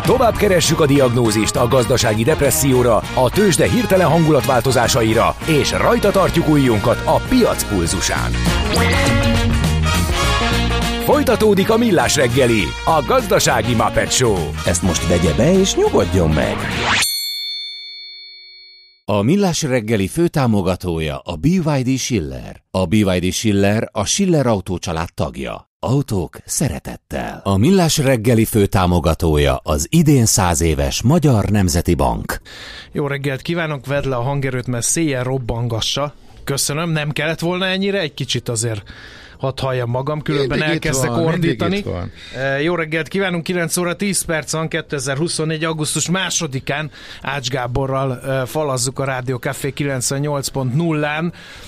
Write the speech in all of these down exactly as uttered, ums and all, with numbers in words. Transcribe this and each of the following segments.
Tovább keressük a diagnózist a gazdasági depresszióra, a tőzsde hirtelen hangulatváltozásaira, és rajta tartjuk ujjunkat a piac pulzusán. Folytatódik a Millás reggeli, a gazdasági Muppet Show. Ezt most vegye be és nyugodjon meg! A Millás reggeli főtámogatója a bé vé dé Schiller. A bé vé dé Schiller a Schiller Autó család tagja. Autók szeretettel. A Millás reggeli főtámogatója az idén száz éves Magyar Nemzeti Bank. Jó reggelt kívánok, vedd le a hangerőt, mert széjjel robbangassa. Köszönöm, nem kellett volna ennyire, egy kicsit azért hadd halljam magam, különben mindig elkezdek van, ordítani. Jó reggelt kívánunk, kilenc óra tíz perc van, kétezer-huszonnégy. augusztus másodikán Ács Gáborral falazzuk a Rádió Café kilencvennyolc pont nullán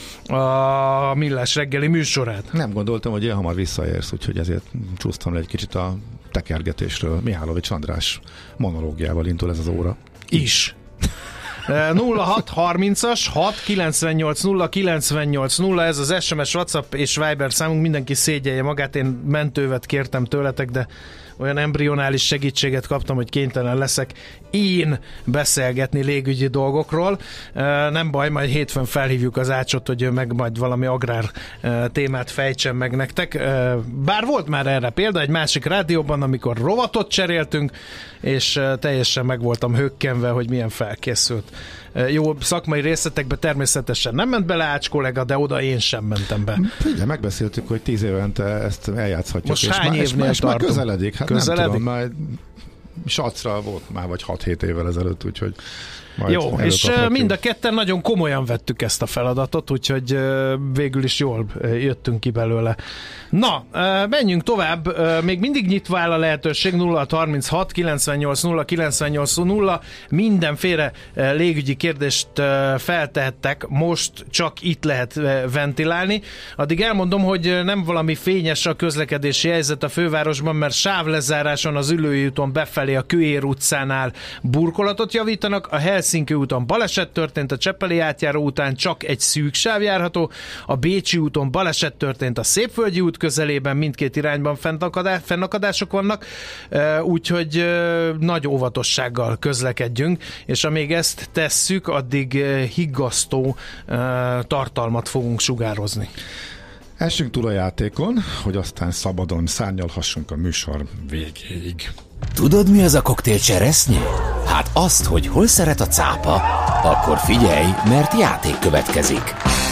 a Millás reggeli műsorát. Nem gondoltam, hogy ilyen hamar visszaérsz, úgyhogy ezért csúsztam le egy kicsit a tekergetésről. Mihálovics András monológiával indul ez az óra. Is. nulla hat harmincas hat kilencvennyolc nulla kilencvennyolc nulla, ez az es em es, WhatsApp és Viber számunk, mindenki szégyelje magát, én mentővet kértem tőletek, de olyan embrionális segítséget kaptam, hogy kénytelen leszek én beszélgetni légügyi dolgokról. Nem baj, majd hétfőn felhívjuk az Ácsot, hogy ő meg majd valami agrár témát fejtsen meg nektek. Bár volt már erre példa egy másik rádióban, amikor rovatot cseréltünk, és teljesen meg voltam hökkenve, hogy milyen felkészült. Jó, szakmai részletekbe természetesen nem ment bele Ács kollega, de oda én sem mentem be. Ugye, megbeszéltük, hogy tíz évente ezt eljátszhatjuk. Most és hány már, évnél és már tartunk? közeledik. Hát közeledik? Nem tudom, már Sacra volt már vagy hat-hét évvel ezelőtt, úgyhogy majd jó, és mind a ketten nagyon komolyan vettük ezt a feladatot, úgyhogy végül is jól jöttünk ki belőle. Na, menjünk tovább, még mindig nyitva áll a lehetőség, nulla hat harminchat kilencvennyolc nulla kilencvennyolc nulla, mindenféle légügyi kérdést feltehettek, most csak itt lehet ventilálni. Addig elmondom, hogy nem valami fényes a közlekedési helyzet a fővárosban, mert sávlezáráson az Üllői úton befelé a Kőér utcánál burkolatot javítanak, a Helsinki úton baleset történt, a Cseppeli átjáró után csak egy szűk sáv járható, a Bécsi úton baleset történt a Szépvölgyi út közelében, mindkét irányban fennakadások vannak, úgyhogy nagy óvatossággal közlekedjünk, és amíg ezt tesszük, addig higgasztó tartalmat fogunk sugározni. Essünk túl a játékon, hogy aztán szabadon szárnyalhassunk a műsor végéig. Tudod, mi az a koktél cseresznye? Hát azt, hogy hol szeret a cápa, akkor figyelj, mert játék következik.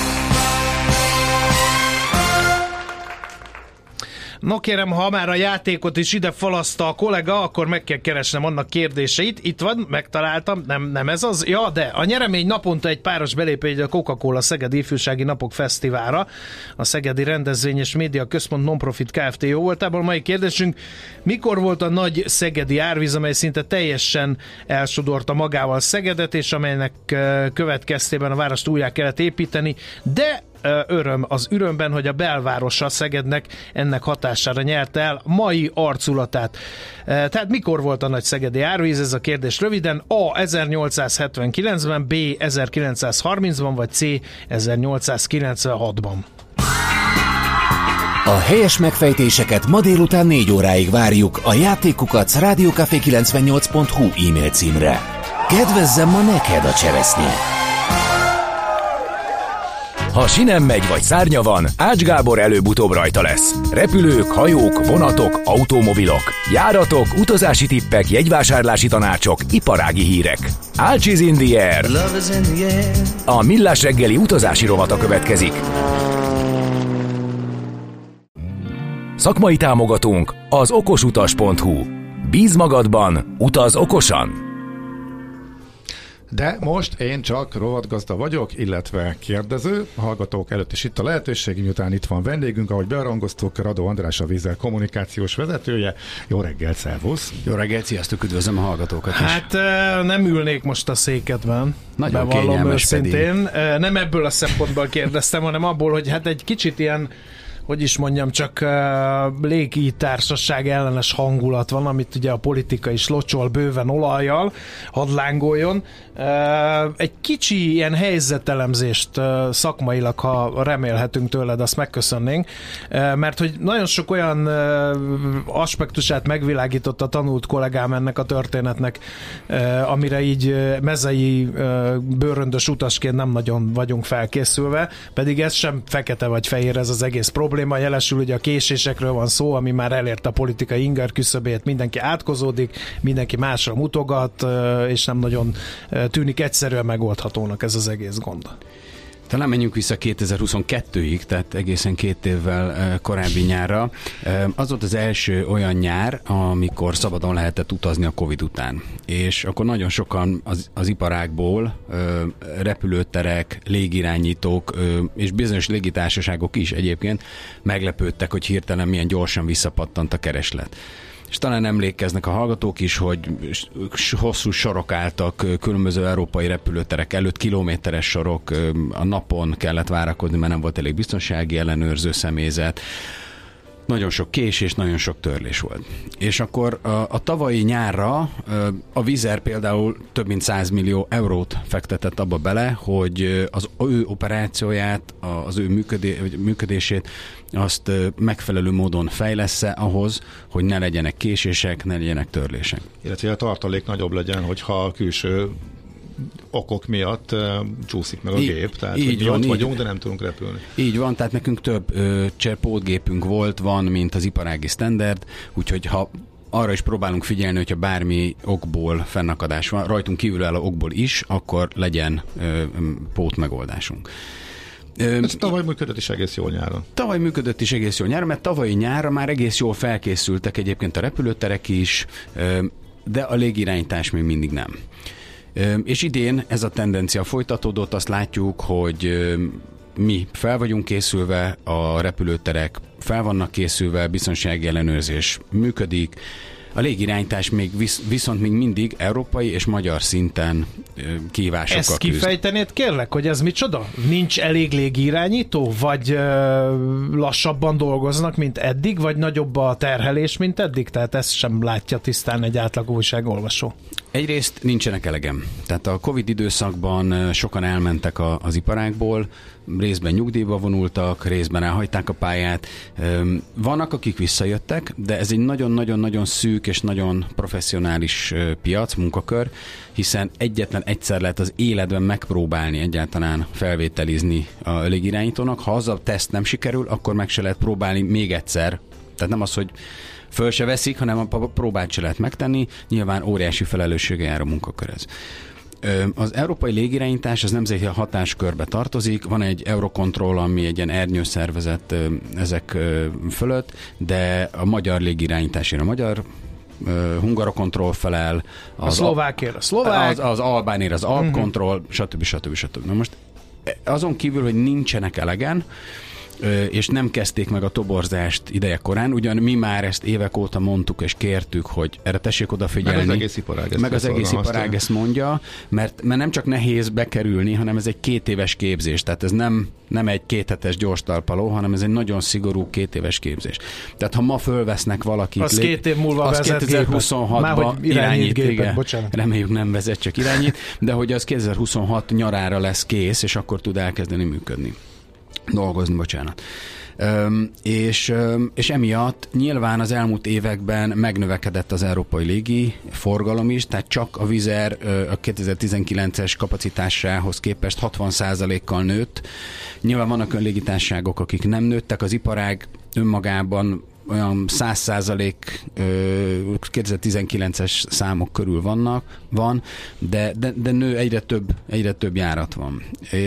No kérem, ha már a játékot is ide falaszta a kollega, akkor meg kell keresnem annak kérdéseit. Itt van, megtaláltam, nem, nem ez az. Ja, de a nyeremény naponta egy páros belépő a Coca-Cola Szegedi Ifjúsági Napok Fesztiválra. A Szegedi Rendezvény és Média Központ Nonprofit Kft. Jó voltából. Mai kérdésünk, mikor volt a nagy szegedi árvíz, amely szinte teljesen elsodorta magával Szegedet, és amelynek következtében a várost újjá kellett építeni, de öröm az örömben, hogy a belvárosa Szegednek ennek hatására nyerte el mai arculatát. Tehát mikor volt a nagy szegedi árvíz? Ez a kérdés röviden. A. ezernyolcszázhetvenkilencben, B. ezerkilencszázharmincban, vagy C. ezernyolcszázkilencvenhatban. A helyes megfejtéseket ma délután négy óráig várjuk a játékukat rádiókafé kilencvennyolc pont hu e-mail címre. Kedvezzem ma neked a cseresznye! Ha sinem megy vagy szárnya van, Ács Gábor előbb-utóbb rajta lesz. Repülők, hajók, vonatok, automobilok, járatok, utazási tippek, jegyvásárlási tanácsok, iparági hírek. Ács is in the air. A Millás reggeli utazási rovata következik. Szakmai támogatónk az okosutas pont hu. Bíz magadban, utaz okosan! De most én csak rovatgazda vagyok, illetve kérdező. A hallgatók előtt is itt a lehetőség, miután itt van vendégünk, ahogy bearangoztuk, Radó András, a Vízzel kommunikációs vezetője. Jó reggelt, szervusz! Jó reggelt, sziasztok, üdvözlöm a hallgatókat is. Hát nem ülnék most a székedben. Nagyon kényelmes őszintén. Pedig. Nem ebből a szempontból kérdeztem, hanem abból, hogy hát egy kicsit ilyen hogy is mondjam, csak uh, légitársaság ellenes hangulat van, amit ugye a politika is locsol bőven olajjal, hadd lángoljon. Uh, egy kicsi ilyen helyzetelemzést uh, szakmailag, ha remélhetünk tőled, azt megköszönnénk, uh, mert hogy nagyon sok olyan uh, aspektusát megvilágított a tanult kollégám ennek a történetnek, uh, amire így uh, mezei uh, bőröndös utasként nem nagyon vagyunk felkészülve, pedig ez sem fekete vagy fehér ez az egész probléma. Jelesül ugye a késésekről van szó, ami már elért a politikai inger küszöbét, mindenki átkozódik, mindenki másra mutogat, és nem nagyon tűnik egyszerűen megoldhatónak ez az egész gond. Talán menjünk vissza kétezer-huszonkettőig, tehát egészen két évvel korábbi nyárra. Az volt az első olyan nyár, amikor szabadon lehetett utazni a Covid után. És akkor nagyon sokan az, az iparágból, repülőterek, légirányítók és bizonyos légitársaságok is egyébként meglepődtek, hogy hirtelen milyen gyorsan visszapattant a kereslet. És talán emlékeznek a hallgatók is, hogy hosszú sorok álltak különböző európai repülőterek előtt, kilométeres sorok, a napon kellett várakozni, mert nem volt elég biztonsági ellenőrző személyzet. Nagyon sok késés, nagyon sok törlés volt. És akkor a, a tavalyi nyárra a Wizz Air például több mint száz millió eurót fektetett abba bele, hogy az ő operációját, az ő működé, működését azt megfelelő módon fejlessze ahhoz, hogy ne legyenek késések, ne legyenek törlések. Illetve a tartalék nagyobb legyen, hogyha a külső okok miatt uh, csúszik meg a így, gép, tehát így mi van, ott így, vagyunk, de nem tudunk repülni. Így van, tehát nekünk több ö, cserpótgépünk volt, van, mint az iparági standard, úgyhogy ha arra is próbálunk figyelni, hogyha bármi okból fennakadás van, rajtunk kívülálló okból is, akkor legyen ö, pótmegoldásunk. Ez tavaly működött is egész jól nyáron. Tavaly működött is egész jól nyáron, mert tavalyi nyárra már egész jól felkészültek egyébként a repülőterek is, de a légirányítás még mindig nem. És idén ez a tendencia folytatódott, azt látjuk, hogy mi fel vagyunk készülve, a repülőterek fel vannak készülve, biztonsági ellenőrzés működik, a légirányítás még visz, viszont még mindig európai és magyar szinten kihívásokkal Ezt küzd. kifejtenéd kérlek, hogy ez micsoda? Nincs elég légirányító? Vagy ö, lassabban dolgoznak, mint eddig? Vagy nagyobb a terhelés, mint eddig? Tehát ezt sem látja tisztán egy átlag újságolvasó. Egyrészt nincsenek elegem. Tehát a Covid időszakban sokan elmentek a, az iparágból, részben nyugdíjba vonultak, részben elhagyták a pályát. Vannak, akik visszajöttek, de ez egy nagyon-nagyon-nagyon szűk és nagyon professzionális piac, munkakör, hiszen egyetlen egyszer lehet az életben megpróbálni egyáltalán felvételizni a légirányítónak. Ha az a teszt nem sikerül, akkor meg se lehet próbálni még egyszer. Tehát nem az, hogy föl se veszik, hanem a próbát se lehet megtenni, nyilván óriási felelőssége jár a munkakörhez. Az európai légirányítás az nemzeti hatáskörbe tartozik, van egy Eurocontrol, ami egy ilyen ernyőszervezet ezek fölött, de a magyar légirányításért a magyar Hungarocontrol felel, az a szlovákért a szlovák, az, az albánért az Alpcontrol, uh-huh. stb. stb. stb. Na most azon kívül, hogy nincsenek elegen, és nem kezdték meg a toborzást ideje korán, ugyan mi már ezt évek óta mondtuk és kértük, hogy erre tessék odafigyelni. Meg az egész iparág ezt, meg az egész iparág ezt mondja, mert, mert nem csak nehéz bekerülni, hanem ez egy két éves képzés, tehát ez nem, nem egy kéthetes gyors talpaló, hanem ez egy nagyon szigorú két éves képzés. Tehát ha ma fölvesznek valakit, az lé... két év múlva az vezet kétezer-huszonhatban irányít, irányít gépet, igen, bocsánat. Reméljük nem vezet, csak irányít, de hogy az kétezer-huszonhat nyarára lesz kész, és akkor tud elkezdeni működni. Dolgozni, bocsánat. Üm, és, üm, és emiatt nyilván az elmúlt években megnövekedett az európai légi forgalom is, tehát csak a Wizz Air a kétezer-tizenkilences kapacitásához képest hatvan százalékkal nőtt. Nyilván vannak olyan légitársaságok, akik nem nőttek, az iparág önmagában olyan száz százalék kétezer-tizenkilences számok körül vannak, van, de, de, de nő egyre több, egyre több járat van.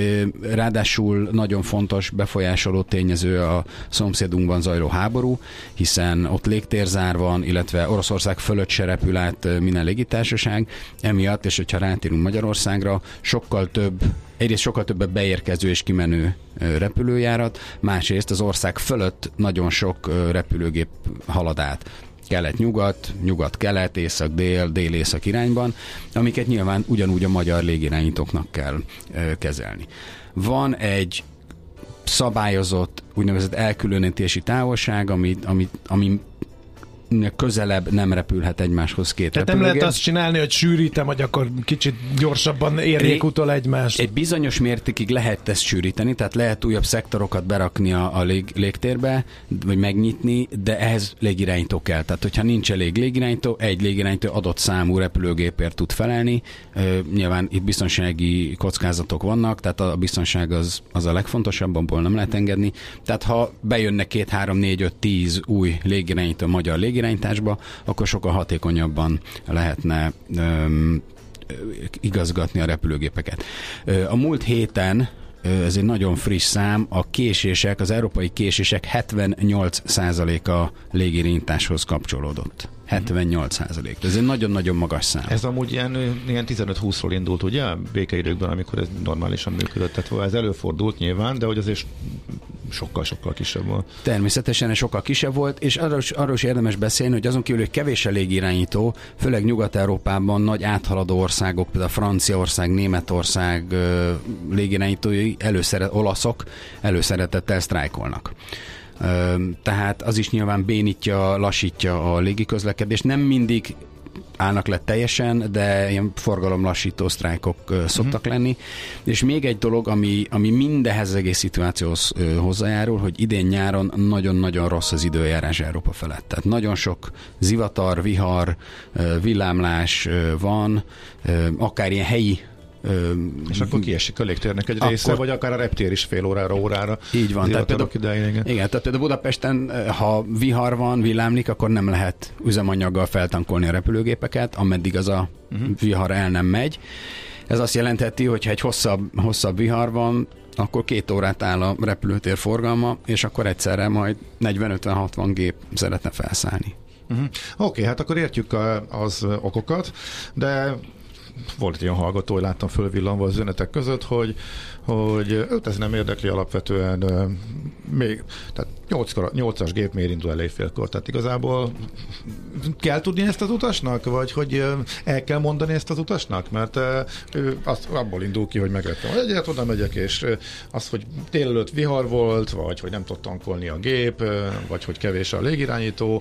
Ráadásul nagyon fontos befolyásoló tényező a szomszédunkban zajló háború, hiszen ott légtérzár van, illetve Oroszország fölött se repül át minden légitársaság, emiatt, és hogyha rátérünk Magyarországra, sokkal több Egyrészt sokkal több a beérkező és kimenő repülőjárat, másrészt az ország fölött nagyon sok repülőgép halad át. Kelet-nyugat, nyugat-kelet, észak-dél, dél-észak irányban, amiket nyilván ugyanúgy a magyar légirányítóknak kell kezelni. Van egy szabályozott, úgynevezett elkülönítési távolság, ami, ami, ami közelebb nem repülhet egymáshoz két Tehát repülőgép. nem lehet azt csinálni, hogy sűrítem, hogy akkor kicsit gyorsabban érjék utol egymást. Egy bizonyos mértékig lehet ezt sűríteni, tehát lehet újabb szektorokat berakni a, a lég, légtérbe, vagy megnyitni, de ehhez légirányító kell. Tehát, hogyha nincs elég légirányító, egy légirányító adott számú repülőgépért tud felelni. Uh, nyilván itt biztonsági kockázatok vannak, tehát a biztonság az, az a legfontosabb, abból nem lehet engedni. Tehát, ha bejönne két, három, négy, öt, tíz új légirányító magyar légirányító, irányításba, akkor sokkal hatékonyabban lehetne öm, igazgatni a repülőgépeket. A múlt héten, ez egy nagyon friss szám, a késések, az európai késések hetvennyolc százaléka légirányításhoz kapcsolódott. hetvennyolc százalék. Ez egy nagyon-nagyon magas szám. Ez amúgy ilyen, ilyen tizenöt-húszról indult, ugye? Békeidőkben, amikor ez normálisan működött. Tehát ez előfordult nyilván, de hogy azért sokkal-sokkal kisebb volt. Természetesen ez sokkal kisebb volt, és arról is, arról is érdemes beszélni, hogy azon kívül, hogy kevés a légirányító, főleg Nyugat-Európában nagy áthaladó országok, például Franciaország, Németország légirányítói, előszeret, olaszok előszeretettel sztrájkolnak. Tehát az is nyilván bénítja, lassítja a légiközlekedést. Nem mindig állnak le teljesen, de ilyen forgalomlassító sztrájkok szoktak uh-huh. lenni. És még egy dolog, ami, ami mindehez az egész szituációhoz hozzájárul, hogy idén nyáron nagyon-nagyon rossz az időjárás Európa felett. Tehát nagyon sok zivatar, vihar, villámlás van, akár ilyen helyi és akkor kiesik a légtérnek egy része, akkor, vagy akár a reptér is fél órára, órára. Így van. Tehát például, idején, igen. igen, tehát például Budapesten, ha vihar van, villámlik, akkor nem lehet üzemanyaggal feltankolni a repülőgépeket, ameddig az a uh-huh. vihar el nem megy. Ez azt jelentheti, hogy ha egy hosszabb, hosszabb vihar van, akkor két órát áll a repülőtér forgalma, és akkor egyszerre majd negyven-ötven-hatvan gép szeretne felszállni. Uh-huh. Oké, okay, hát akkor értjük a, az okokat, de volt ilyen hallgató, hogy láttam fölvillanva az üzenetek között, hogy, hogy őt ez nem érdekli alapvetően még, tehát nyolcas gép miért indul el éjfélkor, tehát igazából kell tudni ezt az utasnak, vagy hogy el kell mondani ezt az utasnak, mert ő azt, abból indul ki, hogy megvettem a jegyet, oda megyek, és az, hogy délelőtt vihar volt, vagy hogy nem tud tankolni a gép, vagy hogy kevés a légirányító,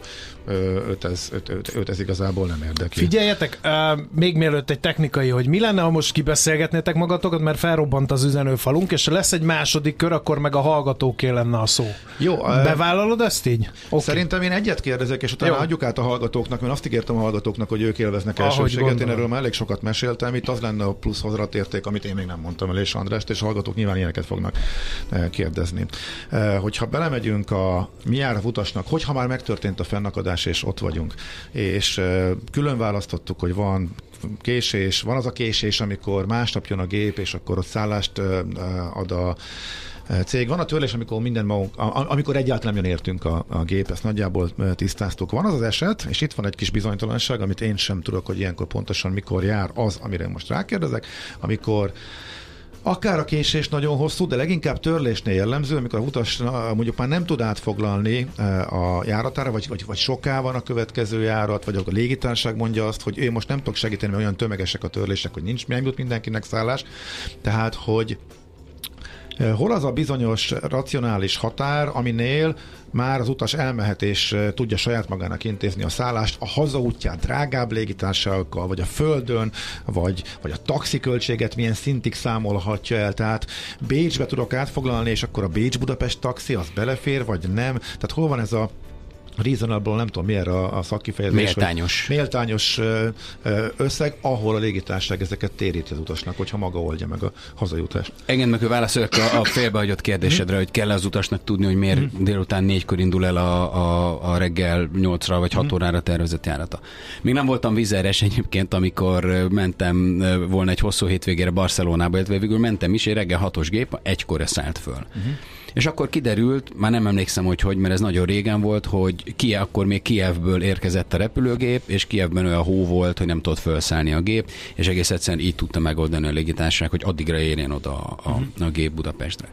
őt ez, őt, őt, őt ez igazából nem érdekli. Figyeljetek, uh, még mielőtt egy technikai, hogy mi lenne, ha most kibeszélgetnétek magatokat, mert felrobbant az üzenőfalunk, és lesz egy második kör, akkor meg a hallgatóké lenne a szó. Jó. Bevállalod ezt így? Okay. Szerintem én egyet kérdezek, és utána Jó. adjuk át a hallgatóknak, mert azt ígértem a hallgatóknak, hogy ők élveznek elsőbséget. Én erről már elég sokat meséltem, itt az lenne a plusz hozzáérték, amit én még nem mondtam el, és Andrást, és a hallgatók nyilván ilyeneket fognak kérdezni. Hogyha belemegyünk a mi jár a utasnak, hogyha már megtörtént a fennakadás, és ott vagyunk, és külön választottuk, hogy van késés, van az a késés, amikor másnap jön a gép, és akkor ott szállást ad a cég. Van a törlés, amikor minden magunk, amikor egyáltalán nem jön értünk a, a gép, ezt nagyjából tisztáztuk. Van az az eset, és itt van egy kis bizonytalanság, amit én sem tudok, hogy ilyenkor pontosan mikor jár az, amire most rákérdezek, amikor akár a késés nagyon hosszú, de leginkább törlésnél jellemző, amikor a utas mondjuk már nem tud átfoglalni a járatára, vagy, vagy, vagy soká van a következő járat, vagy a légitársaság mondja azt, hogy én most nem tudok segíteni, mert olyan tömegesek a törlések, hogy nincs, nem jut mindenkinek szállás. Tehát, hogy hol az a bizonyos racionális határ, aminél már az utas elmehet és tudja saját magának intézni a szállást a hazaútján drágább légitársaságokkal, vagy a földön, vagy, vagy a taxiköltséget milyen szintig számolhatja el. Tehát Bécsbe tudok átfoglalni, és akkor a Bécs-Budapest taxi, az belefér, vagy nem. Tehát hol van ez a reasonable, nem tudom, milyen a, a szakkifejezés. Méltányos. Méltányos összeg, ahol a légitársaság ezeket téríti az utasnak, hogyha maga oldja meg a hazajutást. Engedd meg, hogy válaszoljak a, a félbehagyott kérdésedre, hogy kell az utasnak tudni, hogy miért mm. délután négykor indul el a, a, a reggel nyolcra vagy hat mm. órára tervezett járata. Még nem voltam vizeres egyébként, amikor mentem volna egy hosszú hétvégére Barcelonába, illetve végül mentem is, egy reggel hatos gép, egykor szállt föl. Mm. És akkor kiderült, már nem emlékszem, hogy hogy, mert ez nagyon régen volt, hogy ki, akkor még Kijevből érkezett a repülőgép, és Kijevben olyan hó volt, hogy nem tudott felszállni a gép, és egész egyszerűen így tudta megoldani a légitársaság, hogy addigra érjen oda a, a, a gép Budapestre.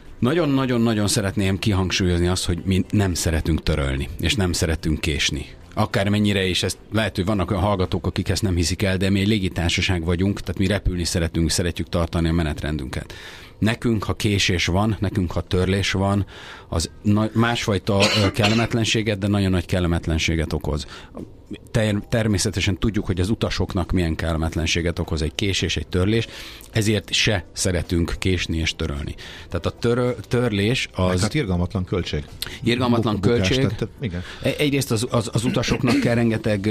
Nagyon-nagyon-nagyon szeretném kihangsúlyozni azt, hogy mi nem szeretünk törölni, és nem szeretünk késni. Akármennyire is, ezt lehet, hogy vannak olyan hallgatók, akik ezt nem hiszik el, de mi egy légitársaság vagyunk, tehát mi repülni szeretünk, szeretjük tartani a menetrendünket. Nekünk, ha késés van, nekünk, ha törlés van, az másfajta kellemetlenséget, de nagyon nagy kellemetlenséget okoz. Természetesen tudjuk, hogy az utasoknak milyen kellemetlenséget okoz egy késés, egy törlés, ezért se szeretünk késni és törölni. Tehát a tör, törlés az... Hát irgalmatlan költség. Irgalmatlan Buk- költség. Bukás, tehát, igen. Egyrészt az, az, az utasoknak kell rengeteg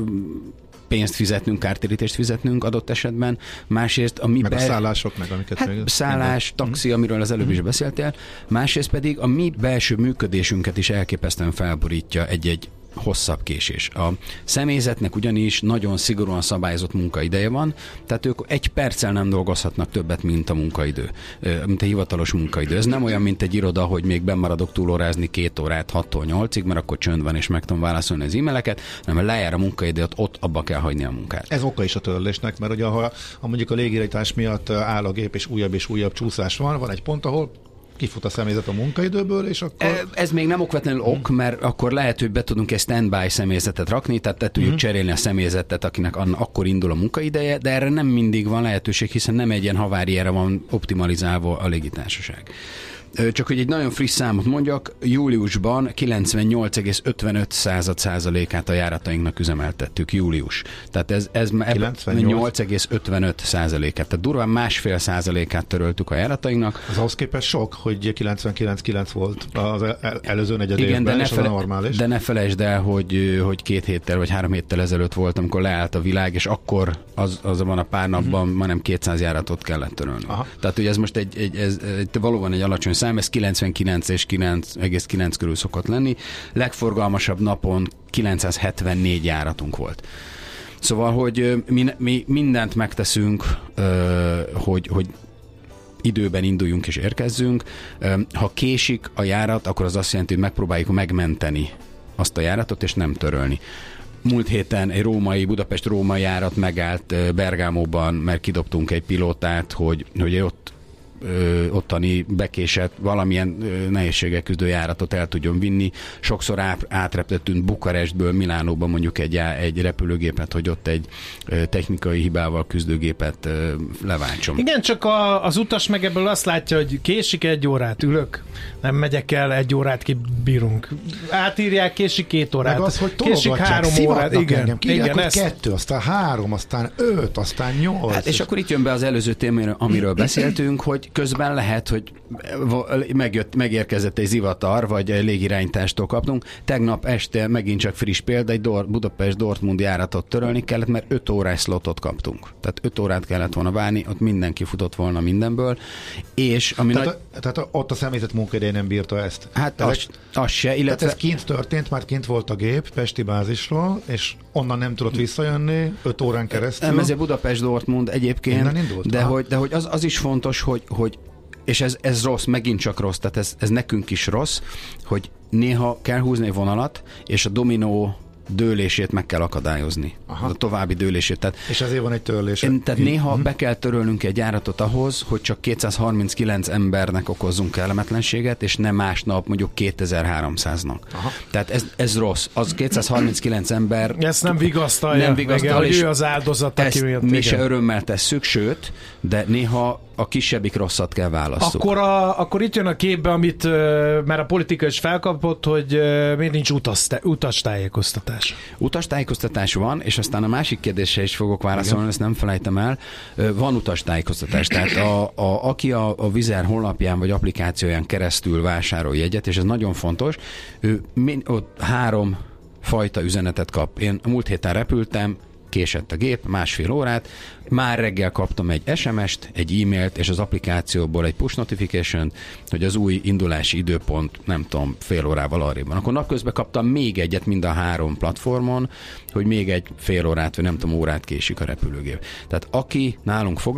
pénzt fizetnünk, kártérítést fizetnünk adott esetben, másrészt a mi meg be... a szállások, meg amiket... Hát meg... szállás, taxi, amiről az előbb mm. is beszéltél, másrészt pedig a mi belső működésünket is elképesztően felborítja egy-egy hosszabb késés. A személyzetnek ugyanis nagyon szigorúan szabályozott munkaideje van, tehát ők egy perccel nem dolgozhatnak többet, mint a munkaidő, mint a hivatalos munkaidő. Ez nem olyan, mint egy iroda, hogy még bemaradok túlórázni két órát, hattól nyolcig, mert akkor csönd van, és meg tudom válaszolni az e-maileket, hanem lejár a munkaidő, ott abba kell hagyni a munkát. Ez oka is a törlésnek, mert ugye ha, ha mondjuk a légirányítás miatt áll a gép, és újabb és újabb csúszás van, van egy pont, ahol kifut a személyzet a munkaidőből, és akkor... Ez még nem okvetlenül ok, hmm. mert akkor lehet, hogy be tudunk egy standby személyzetet rakni, tehát te tudjuk hmm. cserélni a személyzetet, akinek akkor indul a munkaideje, de erre nem mindig van lehetőség, hiszen nem egy ilyen haváriára van optimalizálva a légitársaság. Csak hogy egy nagyon friss számot mondjak, júliusban kilencvennyolc egész ötvenöt százalékát a járatainknak üzemeltettük, július. Tehát ez, ez kilencvennyolc egész ötvenöt százalékát, tehát durván másfél százalékát töröltük a járatainknak. Az ahhoz képest sok, hogy kilencvenkilenc egész kilenc volt az el, előző negyed igen, évben, de és ne fele, az a normális. De ne felejtsd el, hogy, hogy két héttel vagy három héttel ezelőtt volt, amikor leállt a világ, és akkor az, azban a pár napban uh-huh. majdnem kétszáz járatot kellett törölni. Aha. Tehát, hogy ez most egy, egy, ez, egy, valóban egy alacsony szám, ez kilencvenkilenc és kilenc egész kilenc körül szokott lenni. Legforgalmasabb napon kilencszázhetvennégy járatunk volt. Szóval, hogy mi, mi mindent megteszünk, hogy, hogy időben induljunk és érkezzünk. Ha késik a járat, akkor az azt jelenti, hogy megpróbáljuk megmenteni azt a járatot, és nem törölni. Múlt héten egy római, Budapest-római járat megállt Bergámóban, mert kidobtunk egy pilótát, hogy, hogy ott Ö, ottani bekésett valamilyen ö, nehézségek küzdő járatot el tudjon vinni. Sokszor át, átreptettünk Bukarestből Milánóba mondjuk egy, egy repülőgépet, hogy ott egy ö, technikai hibával küzdőgépet ö, leváltson. Igen, csak a, az utas meg ebből azt látja, hogy késik egy órát, ülök, nem megyek el, egy órát kibírunk. Átírják, késik két órát. Meg az, hogy késik három órát. Igen, engem. Kírják, igen, hogy ezt... kettő, aztán három, aztán öt, aztán nyolc. Hát, és, és akkor itt jön be az előző témára, amiről beszéltünk, hogy közben lehet, hogy megjött, megérkezett egy zivatar, vagy egy légirányítástól kaptunk. Tegnap este megint csak friss példa, egy Dor- Budapest-Dortmund járatot törölni kellett, mert öt órás slotot kaptunk. Tehát öt órát kellett volna várni, ott mindenki futott volna mindenből. És ami tehát, nagy... a, tehát ott a személyzet munkaidő nem bírta ezt. Hát az, az se, illetve... Tehát ez kint történt, már kint volt a gép Pesti bázisról, és onnan nem tudott visszajönni öt órán keresztül. Nem, ez egy Budapest-Dortmund egyébként, de Aha. hogy, de hogy az, az is fontos, hogy, hogy és ez, ez rossz, megint csak rossz, tehát ez, ez nekünk is rossz, hogy néha kell húzni egy vonalat, és a dominó dőlését meg kell akadályozni. Aha. A további dőlését. Tehát, és ezért van egy törlés. Tehát néha be kell törölnünk egy járatot ahhoz, hogy csak kétszázharminckilenc embernek okozzunk kellemetlenséget, és nem másnap mondjuk kétezer-háromszáznak. Aha. Tehát ez, ez rossz. Az kétszázharminckilenc ember... Ezt nem vigasztalja, nem vigasztalja, hogy ő az áldozat, aki miatt. Mi se örömmel tesszük, sőt, de néha a kisebbik rosszat kell válasszuk. Akkor, a, akkor itt jön a képbe, amit uh, már a politika is felkapott, hogy uh, miért nincs utastájékoztatás. Utastájékoztatás van, és aztán a másik kérdésre is fogok válaszolni, igen. Ezt nem felejtem el. Van utastájékoztatás, tehát a, a, aki a, a Wizz Air honlapján vagy applikációján keresztül vásárol jegyet, és ez nagyon fontos, ő min, ott három fajta üzenetet kap. Én múlt héten repültem, késett a gép, másfél órát, már reggel kaptam egy es em est, egy e-mailt, és az applikációból egy push notification, hogy az új indulási időpont, nem tudom, fél órával arrébb van. Akkor napközben kaptam még egyet mind a három platformon, hogy még egy fél órát, vagy nem tudom, órát késik a repülőgép. Tehát aki nálunk foglalt,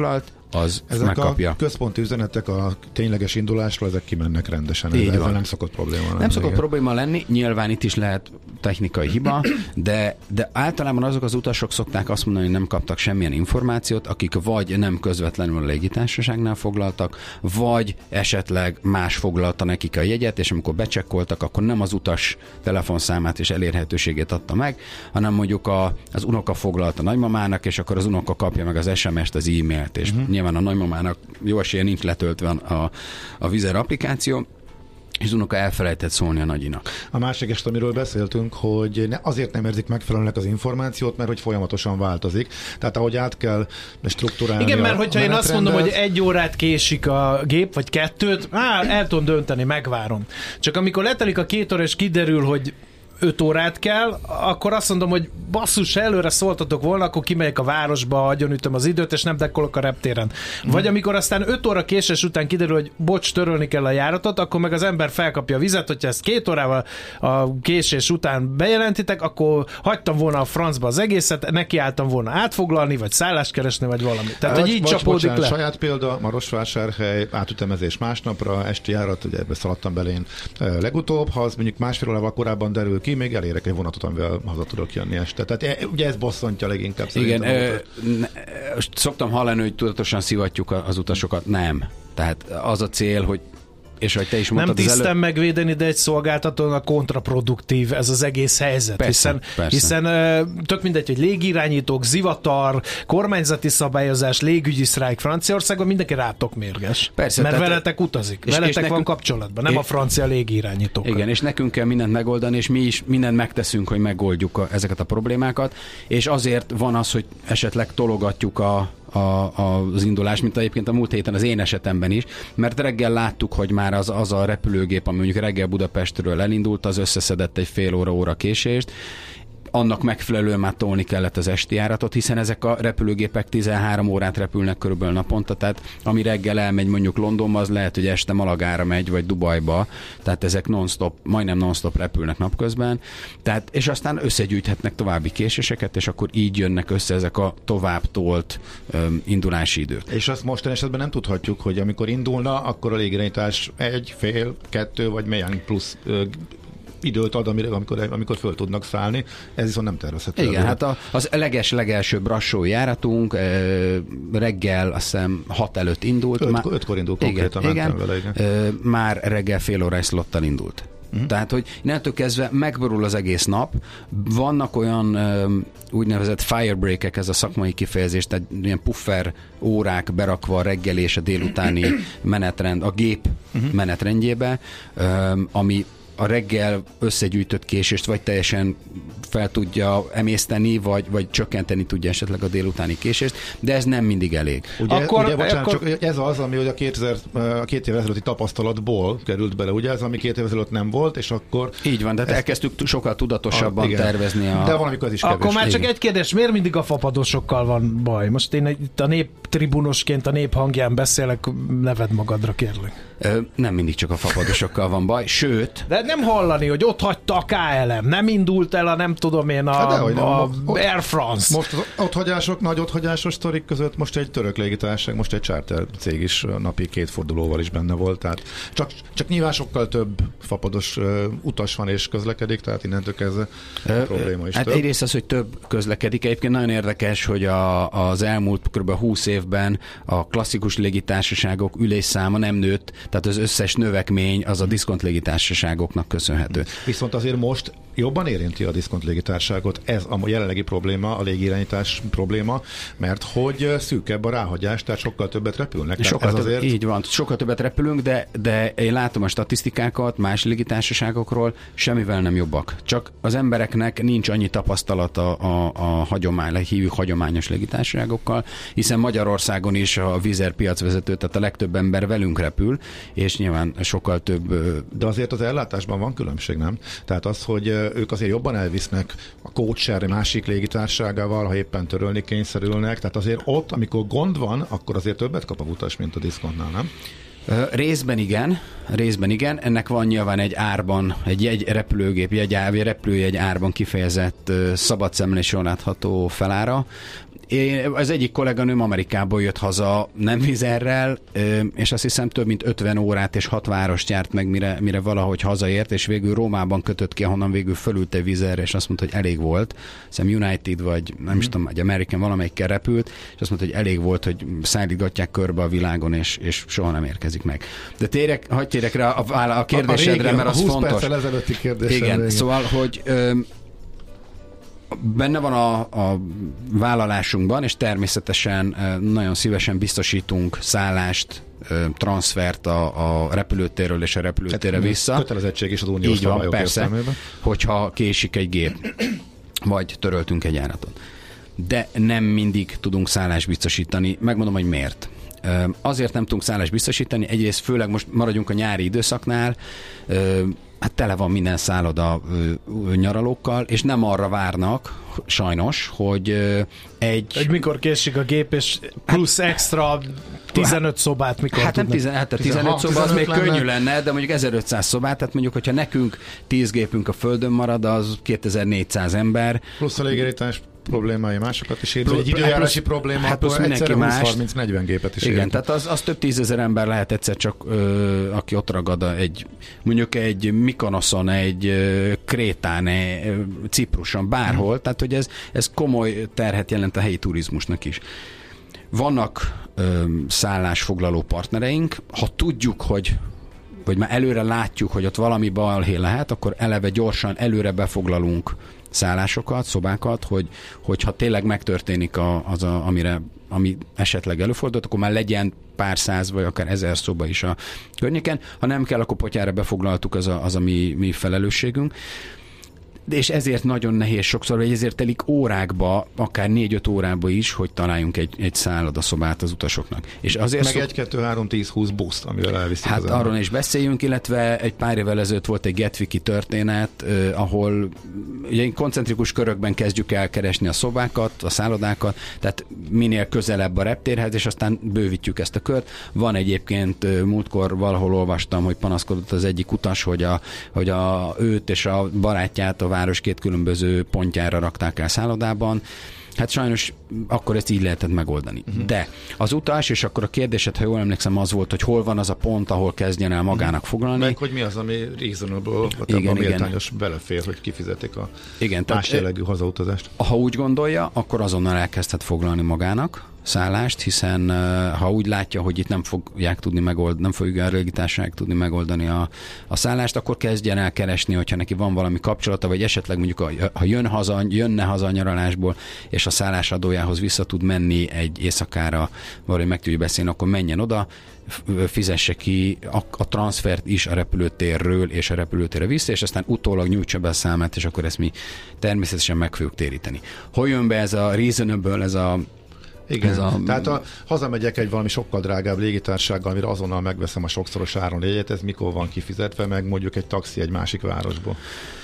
az ezek megkapja. A központi üzenetek a tényleges indulásról, ezek kimennek rendesen. Így ezzel van. nem szokott probléma lenni. Nem szokott probléma lenni, nyilván itt is lehet technikai hiba, de, de általában azok az utasok szokták azt mondani, hogy nem kaptak semmilyen információt, akik vagy nem közvetlenül a légitársaságnál foglaltak, vagy esetleg más foglalta nekik a jegyet, és amikor becsekkoltak, akkor nem az utas telefonszámát és elérhetőségét adta meg, hanem mondjuk a, az unoka foglalta nagymamának, és akkor az unoka kapja meg az es em est, az e-mailt, és uh-huh. nyilván a nagymamának jó esélye nincs letöltve a, a Wizz Air applikáció, és az unoka elfelejtett szólni a nagyinak. A másik est, amiről beszéltünk, hogy ne, azért nem érzik megfelelőnek az információt, mert hogy folyamatosan változik. Tehát ahogy át kell struktúrálni. Igen, mert hogyha én azt mondom, hogy egy egy órát késik a gép, vagy kettőt, á, el tudom dönteni, megvárom. Csak amikor letelik a két óra, és kiderül, hogy öt órát kell, akkor azt mondom, hogy basszus, előre szóltatok volna, akkor kimegyek a városba, agyonütöm az időt, és nem dekkolok a reptéren. Vagy amikor aztán öt óra késés után kiderül, hogy bocs, törölni kell a járatot, akkor meg az ember felkapja a vizet, hogyha ezt két órával a késés után bejelentitek, akkor hagytam volna a francba az egészet, nekiálltam volna átfoglalni, vagy szállást keresni, vagy valami. Tehát, hogy így vagy, csapódik bocsánat, le. Saját példa, Marosvásárhely, átütemezés másnapra, esti járat, ugye ebbe szaladtam bele én legutóbb, ha az mondjuk másfél órával korábban derül ki, még elérek egy vonatot, amivel haza tudok jönni este. Tehát ugye ez bosszantja leginkább. Igen, ö, ne, szoktam hallani, hogy tudatosan szivatjuk az utasokat. Nem. Tehát az a cél, hogy és hogy te is mondtad, nem tisztem elő... megvédeni, de egy szolgáltatónak kontraproduktív ez az egész helyzet. Persze, hiszen persze. hiszen tök mindegy, hogy légirányítók, zivatar, kormányzati szabályozás, légügyi sztrájk Franciaországban, mindenki rátok mérges. Persze, mert tehát, veletek utazik, és, veletek és van nekünk, kapcsolatban, nem és, a francia légirányítók. Igen, és nekünk kell mindent megoldani, és mi is mindent megteszünk, hogy megoldjuk a, ezeket a problémákat, és azért van az, hogy esetleg tologatjuk a A, a, az indulás, mint egyébként a múlt héten az én esetemben is, mert reggel láttuk, hogy már az, az a repülőgép, ami mondjuk reggel Budapestről elindult, az összeszedett egy fél óra-óra késést, annak megfelelően már tolni kellett az esti járatot, hiszen ezek a repülőgépek tizenhárom órát repülnek körülbelül naponta, tehát ami reggel elmegy mondjuk Londonba, az lehet, hogy este Malagára megy, vagy Dubajba, tehát ezek non-stop, majdnem non-stop repülnek napközben, tehát, és aztán összegyűjthetnek további késéseket, és akkor így jönnek össze ezek a tovább tolt um, indulási idők. És azt mostani esetben nem tudhatjuk, hogy amikor indulna, akkor a légirányítás egy, fél, kettő, vagy milyen plusz ö, időt ad, amikor, amikor föl tudnak szállni, ez viszont nem tervezhető. Igen, hát a, az leges, legelső brassó járatunk e, reggel azt hiszem hat előtt indult. Öt, már, ötkor indult konkrétan, igen, mentem vele, igen. E, már reggel fél órás szlottal indult. Uh-huh. Tehát, hogy innentől kezdve megborul az egész nap. Vannak olyan um, úgynevezett firebreak-ek, ez a szakmai kifejezés, tehát ilyen puffer órák berakva a reggel és a délutáni menetrend, a gép uh-huh. menetrendjébe, um, ami a reggel összegyűjtött késést vagy teljesen fel tudja emészteni, vagy, vagy csökkenteni tudja esetleg a délutáni késést, de ez nem mindig elég. Ugye, akkor, ugye bocsánat, akkor... csak ez az, ami a, kétezer, a két évvel ezelőtti tapasztalatból került bele, ugye ez, ami két évvel ezelőtt nem volt, és akkor... Így van, tehát ezt... elkezdtük sokkal tudatosabban a, igen. tervezni a... De valamikor ez is kevés. Akkor már csak igen. egy kérdés, miért mindig a fapadosokkal van baj? Most én itt a nép tribunosként a nép hangján beszélek, neved magadra, kérlek. Ö, nem mindig csak a fapadosokkal van baj, sőt... De nem hallani, hogy ott hagyta a ká el em, nem indult el a nem tudom én a, hát a, nem, a ott, Air France. Most az otthagyások, nagy otthagyásos sztorik között most egy török légitársaság, most egy charter cég is napi két fordulóval is benne volt, tehát csak, csak nyilván sokkal több fapados uh, utas van és közlekedik, tehát innentől kezdve a probléma is hát több. Egyrészt az, hogy több közlekedik. Egyébként nagyon érdekes, hogy a, az elmúlt kb. húsz évben a klasszikus légitársaságok ülésszáma nem nőtt, tehát az összes növekmény az a diszkont légitársaságoknak köszönhető. Viszont azért most jobban érinti a diszkont légitársaságot ez a jelenlegi probléma, a légirányítás probléma, mert hogy szűkebb a ráhagyás, tehát sokkal többet repülnek. Sokkal ez több, azért... Így van, sokkal többet repülünk, de, de én látom a statisztikákat más légitársaságokról, semmivel nem jobbak. Csak az embereknek nincs annyi tapasztalata a, a hagyomány, hívjuk hagyományos légitársaságokkal, hiszen Magyarországon is a Wizz Air piacvezető, tehát a legtöbb ember velünk repül, és nyilván sokkal több... De azért az ellátásban van különbség, nem? Tehát az, hogy ők azért jobban elvisznek a codeshare másik légitársaságával, ha éppen törölni kényszerülnek, tehát azért ott, amikor gond van, akkor azért többet kap a utas, mint a diszkontnál, nem? Részben igen, részben igen. Ennek van nyilván egy árban, egy jegy, repülőgép jegy, vagy repülőjegy árban kifejezett szabad szemmel is jól látható felára. Én, az egyik kolléganőm Amerikából jött haza nem vizerrel, és azt hiszem több mint ötven órát és hat várost járt meg, mire, mire valahogy hazaért, és végül Rómában kötött ki, ahonnan végül fölült egy vizerre, és azt mondta, hogy elég volt. Hiszem United, vagy nem is tudom, egy American valamelyikkel repült, és azt mondta, hogy elég volt, hogy szállítgatják körbe a világon, és, és soha nem érkezik meg. De térek, hagyj térek rá a, a kérdésedre, a régi, mert az húsz fontos. húsz perccel ezelőtti kérdés. Igen, régen. Szóval, hogy... Ö, benne van a, a vállalásunkban, és természetesen nagyon szívesen biztosítunk szállást, transfert a, a repülőtérről és a repülőtérre hát, vissza. Kötelezettség is az uniós szabályok értelmében. Hogyha késik egy gép, vagy töröltünk egy járatot. De nem mindig tudunk szállást biztosítani. Megmondom, hogy miért. Azért nem tudunk szállást biztosítani, egyrészt főleg most maradjunk a nyári időszaknál, hát tele van minden szálloda ö, nyaralókkal, és nem arra várnak, sajnos, hogy ö, egy... Hogy mikor késik a gép, és plusz hát, extra tizenöt szobát mikor hát tudnak? Nem tizen, hát a tizenöt szoba az még lenne. Könnyű lenne, de mondjuk ezerötszáz szobát, tehát mondjuk, hogyha nekünk tíz gépünk a földön marad, az kétezer-négyszáz ember. Plusz a légirítás problémái másokat is érint, egy időjárási hát probléma, hát plusz mindenki más. húsz-harminc-negyven gépet is igen, érint. tehát az, az több tízezer ember lehet egyszer csak, ö, aki ott ragad egy, mondjuk egy Mykonoszon, egy ö, Krétán, egy, ö, Cipruson, bárhol, hmm. tehát hogy ez, ez komoly terhet jelent a helyi turizmusnak is. Vannak ö, szállásfoglaló partnereink, ha tudjuk, hogy vagy már előre látjuk, hogy ott valami balhé lehet, akkor eleve gyorsan előre befoglalunk szállásokat, szobákat, hogy, hogyha tényleg megtörténik a, az, a, amire, ami esetleg előfordult, akkor már legyen pár száz, vagy akár ezer szoba is a környéken. Ha nem kell, akkor potyára befoglaltuk, az a, az a mi, mi felelősségünk. És ezért nagyon nehéz sokszor, vagy ezért telik órákba, akár négy-öt órába is, hogy találjunk egy, egy szállodaszobát az utasoknak. És azért meg szok... egy, kettő, három, tíz, húsz buszt, amivel elviszik. Hát arról is beszéljünk, illetve egy pár évvel ezelőtt volt egy Gatwicki történet, eh, ahol ugye koncentrikus körökben kezdjük el keresni a szobákat, a szállodákat, tehát minél közelebb a reptérhez, és aztán bővítjük ezt a kört. Van egyébként, eh, múltkor valahol olvastam, hogy panaszkodott az egyik utas, hogy, a, hogy a, őt és a barátját a város két különböző pontjára rakták el szállodában. Hát sajnos akkor ezt így lehetett megoldani. Uh-huh. De az utas, és akkor a kérdésed, ha jól emlékszem, az volt, hogy hol van az a pont, ahol kezdjen el magának foglalni. Meg hogy mi az, ami reasonable, vagy a méltányos belefér, hogy kifizetik a igen, más tehát, jellegű hazautazást. Ha úgy gondolja, akkor azonnal elkezdhet foglalni magának szállást, hiszen ha úgy látja, hogy itt nem fogják tudni megoldani, nem fogjuk a légitársaság tudni megoldani a, a szállást, akkor kezdjen el keresni, hogyha neki van valami kapcsolata, vagy esetleg mondjuk, a, ha jön haza, jönne haza a nyaralásból, és a szállásadójához vissza tud menni egy éjszakára, valahogy meg tudja beszélni, akkor menjen oda, fizesse ki a, a transfert is a repülőtérről és a repülőtérre vissza, és aztán utólag nyújtsa be a számát, és akkor ezt mi természetesen meg fogjuk téríteni. Hol jön be ez a reasonable, ez a igen, ez a... tehát ha hazamegyek egy valami sokkal drágább légitársasággal, amire azonnal megveszem a sokszoros áron jegyet, ez mikor van kifizetve, meg mondjuk egy taxi egy másik városból?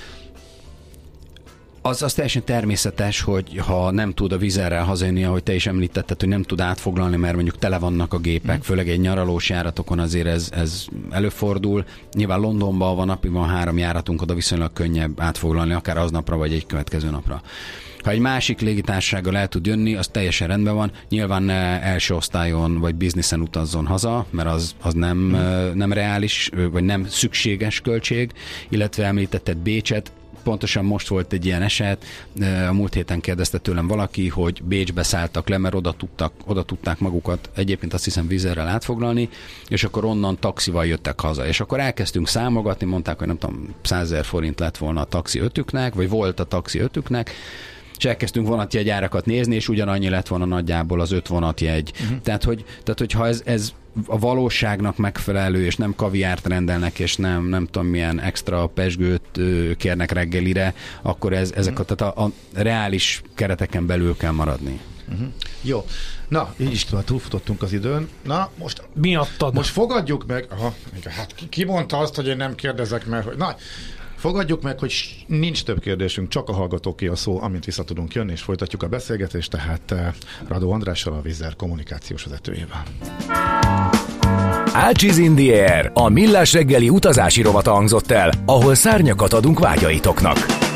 Az, az teljesen természetes, hogy ha nem tud a vizerrel hazajönni, ahogy te is említetted, hogy nem tud átfoglalni, mert mondjuk tele vannak a gépek, mm. főleg egy nyaralós járatokon azért ez, ez előfordul. Nyilván Londonban van napi, van három járatunk, oda viszonylag könnyebb átfoglalni, akár aznapra, vagy egy következő napra. Ha egy másik légitársasággal el tud jönni, az teljesen rendben van. Nyilván ne első osztályon vagy bizniszen utazzon haza, mert az, az nem, mm. nem reális, vagy nem szükséges költség, illetve említetted Bécset. Pontosan most volt egy ilyen eset, a múlt héten kérdezte tőlem valaki, hogy Bécsbe szálltak le, mert oda, tudtak, oda tudták magukat egyébként azt hiszem vizerrel átfoglalni, és akkor onnan taxival jöttek haza. És akkor elkezdtünk számolgatni, mondták, hogy nem tudom, százezer forint lett volna a taxi ötüknek, vagy volt a taxi ötüknek, és elkezdtünk vonatjegyárakat nézni, és ugyanannyi lett volna nagyjából az öt vonatjegy. Uh-huh. Tehát, hogy, tehát, hogyha ez, ez a valóságnak megfelelő, és nem kaviárt rendelnek, és nem, nem tudom milyen extra pezsgőt kérnek reggelire, akkor ez, ezek uh-huh. a, tehát a, a reális kereteken belül kell maradni. Uh-huh. Jó. Na, így is tudom, túlfutottunk az időn. Na, most... Miattad? Most fogadjuk meg... Aha, hát ki, ki mondta azt, hogy én nem kérdezek, mert... Hogy, na, fogadjuk meg, hogy nincs több kérdésünk, csak a hallgatóké a szó, amint vissza tudunk jönni, és folytatjuk a beszélgetést, tehát Radó Andrással, a Wizz Air kommunikációs vezetőjével. Ácsiz in the Air, a millás reggeli utazási rovata hangzott el, ahol szárnyakat adunk vágyaitoknak.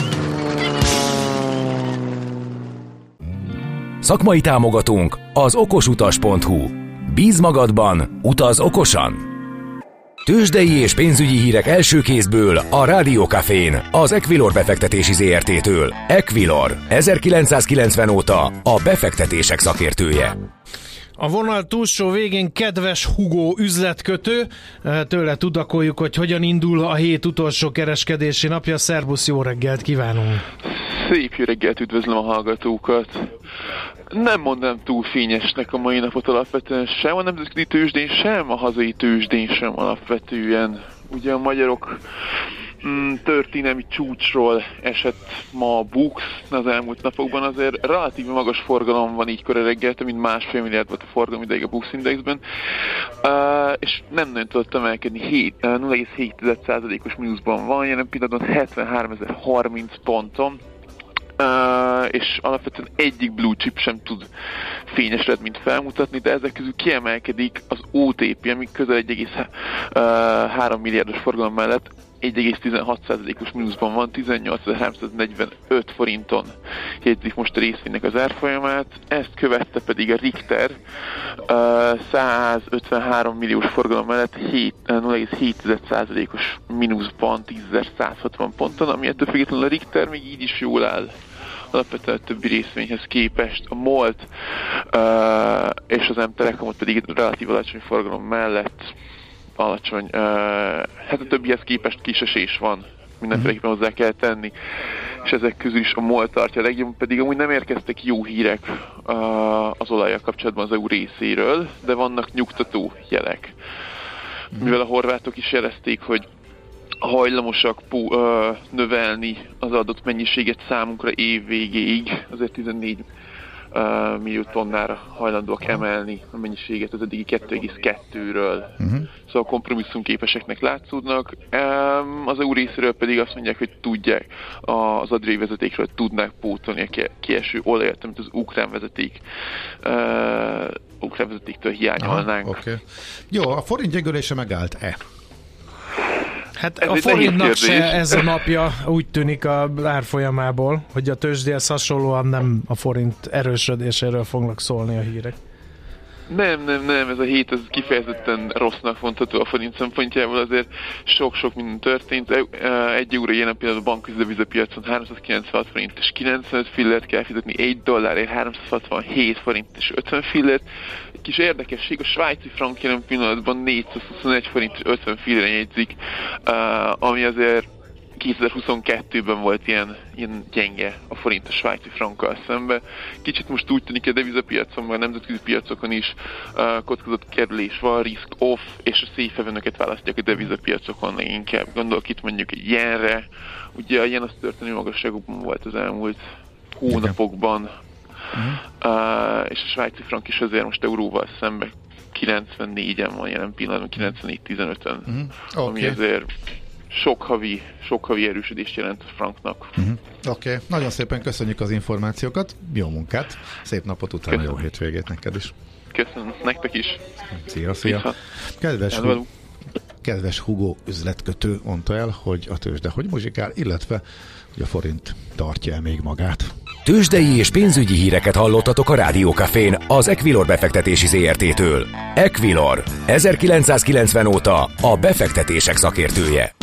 Szakmai támogatónk az okosutas pont hu. Bíz magadban, utaz okosan! Tőzsdei és pénzügyi hírek első kézből a Rádió Cafén, az Equilor befektetési zé er té-től. Equilor, ezerkilencszázkilencven óta a befektetések szakértője. A vonal túlsó végén kedves Hugo üzletkötő, tőle tudakoljuk, hogy hogyan indul a hét utolsó kereskedési napja. Szerbusz, jó reggelt kívánunk! Szép jó reggelt, üdvözlöm a hallgatókat! Nem mondanám túl fényesnek a mai napot alapvetően sem a nemzetközi tőzsdén, sem a hazai tőzsdén sem alapvetően. Ugye a magyarok mm, történelmi csúcsról esett ma a BUX az elmúlt napokban, azért relatív magas forgalom van így kora reggelte, mint másfél milliárd volt a forgalom ideig a BUX Indexben, uh, és nem nagyon tudott emelkedni, nulla egész hét százalékos mínuszban van, jelen pillanatban hetvenháromezer-harminc ponton. Uh, és alapvetően egyik blue chip sem tud fényes eredményt felmutatni, de ezek közül kiemelkedik az o té pé, ami közel egy egész három milliárdos forgalom mellett egy egész tizenhat százalékos mínuszban van, tizennyolcezer-háromszáznegyvenöt forinton jegyzik most a részvénynek az árfolyamát, ezt követte pedig a Richter uh, százötvenhárom milliós forgalom mellett nulla egész hét százalékos mínuszban tízezer-százhatvan ponton, ami ettől függetlenül a Richter még így is jól áll alapvetően a többi részvényhez képest. A MOLT uh, és az M-Telekomot pedig relatív alacsony forgalom mellett alacsony, uh, hát a többihez képest kisesés van, mindenféleképpen hozzá kell tenni, és ezek közül is a MOL tartja a legjobb, pedig amúgy nem érkeztek jó hírek uh, az olajjal kapcsolatban az é u részéről, de vannak nyugtató jelek. Mivel a horvátok is jelezték, hogy hajlamosak pó, uh, növelni az adott mennyiséget számunkra év végéig, azért tizennégy Uh, millió tonnára hajlandóak emelni a mennyiséget az eddigi kettő egész kettőről. Uh-huh. Szóval kompromisszumképeseknek látszódnak. Um, az é u részéről pedig azt mondják, hogy tudják az adriai vezetékről tudnák pótolni a kieső olajat, amit az ukrán vezeték uh, ukrán vezetéktől hiányolnánk. Aha, okay. Jó, a forint gyengülése megállt-e? Hát ez a forintnak se ez a napja úgy tűnik a árfolyamából, hogy a tőzsdéhez hasonlóan nem a forint erősödéséről fognak szólni a hírek. Nem, nem, nem, ez a hét ez kifejezetten rossznak mondható a forint szempontjából, azért sok-sok minden történt. Egy euró jelen pillanatban a bankközi-devizapiacon háromszázkilencvenhat forint és kilencvenöt fillért kell fizetni, egy dollárért háromszázhatvanhét forint és ötven fillért. Egy kis érdekesség, a svájci frank jelen pillanatban négyszázhuszonegy forint és ötven fillére jegyzik, ami azért kétezer-huszonkettőben volt ilyen, ilyen gyenge a forint a svájci frankkal szembe. Kicsit most úgy tűnik, a devizapiacon, vagy a nemzetközi piacokon is uh, kockázat kerülés van, risk off, és a safe havenöket választják a devizapiacokon inkább. Gondolok itt mondjuk egy jenre. Ugye a jen az történő magasságokban volt az elmúlt hónapokban, uh, és a svájci frank is azért most euróval szembe kilencvennégyen van jelen pillanatban, kilencvennégy tizenötön, uh-huh. Okay. Ami azért sok havi, sok havi erősödést jelent a franknak. Uh-huh. Oké, okay. Nagyon szépen köszönjük az információkat, jó munkát, szép napot, utána köszönöm. Jó hétvégét neked is. Köszönöm, nektek is. Szia, szia. Kedves, Hu- kedves Hugo üzletkötő mondta el, hogy a tőzsde hogy muzsikál, illetve hogy a forint tartja még magát. Tőzsdei és pénzügyi híreket hallottatok a Rádió Cafén az Equilor befektetési zé er té-től. Equilor, ezerkilencszázkilencven óta a befektetések szakértője.